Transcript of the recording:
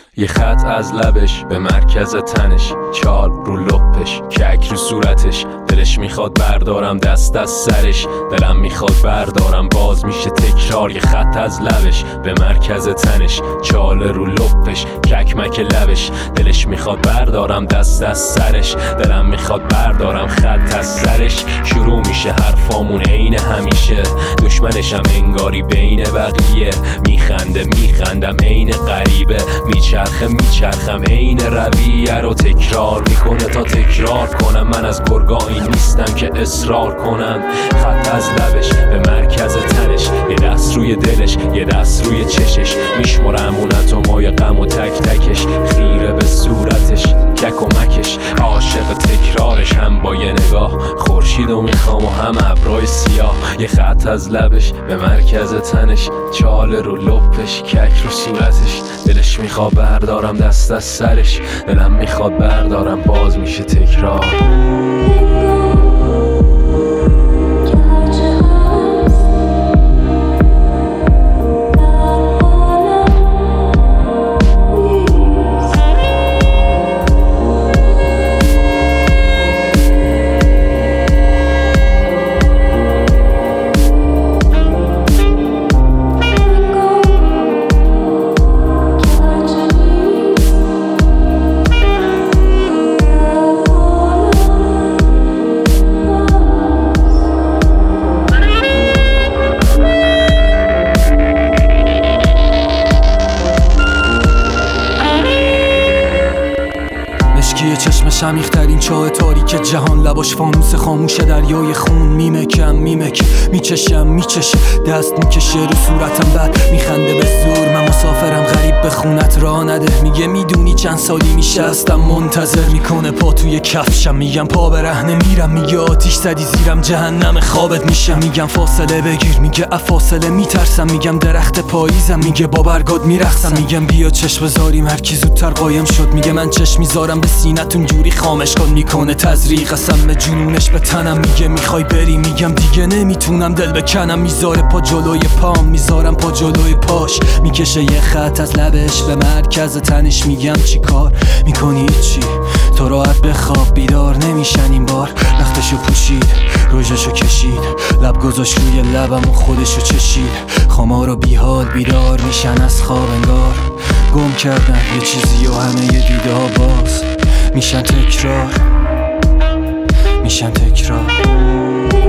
یه خط از لبش به مرکز تنش، چال رو لپش، کک رو صورتش. دلش میخواد بردارم دست از سرش، دلم میخواد بردارم باز میشه تکرار. یه خط از لبش به مرکز تنش، چال رو لپش، کک مک لبش. دلش میخواد بردارم دست از سرش، دلم میخواد بردارم خط از سرش. شروع میشه حرفامون عین همیشه، دشمنشم انگاری بین بقیه. میخندم عین غریبه، میچرخم عین رویه رو تکرار میکنه تا تکرار کنم. من از گرگایی نیستم که اصرار کنم. خط از لبش به مرکز تنش، یه دست روی دلش یه دست روی چشش. میشمرم اون اتمای غم و تک تکش، خیره به صورتش کک و مکش. عاشق تکرارش، هم با یه نگاه خورشیدو میخوام و هم ابرای سیاه. یه خط از لبش به مرکز تنش، چال رو لپش، کک رو صورتش. دلش میخواد بردارم دست از سرش، دلم میخواد بردارم باز میشه تکرار. مشکی چشمش عمیق‌ترین چاه تاریک جهان، لباش فانوس خاموش دریای خون. میچشه دست میکشه رو صورتم، بعد میخنده به زور. من مسافرم غریب به خونت راه نده، میگه میدونی چند سالی میشه هستم منتظر. میکنه پا توی کفشم، میگم پا برهنه میرم. میگه آتیش زدی زیرم جهنم خوابت میشم. میگم فاصله بگیر، میگه فاصله میترسم. میگم درخت پاییزم، میگه با برگات میرقصم. میگم بیا چشم بذاریم هر کی زودتر قایم شد. میگه من چشم میذارم به سینتون جوری خامش کن. میکنه تزریق قسم جنونش به تنم، میگه میخوای بری، میگم دیگه نمیتونم دل بکنم. میذاره پا جلوی پام، میذارم پا جلوی پاش. میکشه یه خط از لبش به مرکز تنش، میگم چی کار میکنی؟ چی؟ تو راحت بخواب، بیدار نمیشن این بار. لختشو پوشید، روژشو کشید، لب گذاشت روی لبم و خودشو چشید. خمار و بیحال بیدار میشن از خواب انگار، گم کردن یه چیزی و همه یه دیده ها باز میشن تکرار.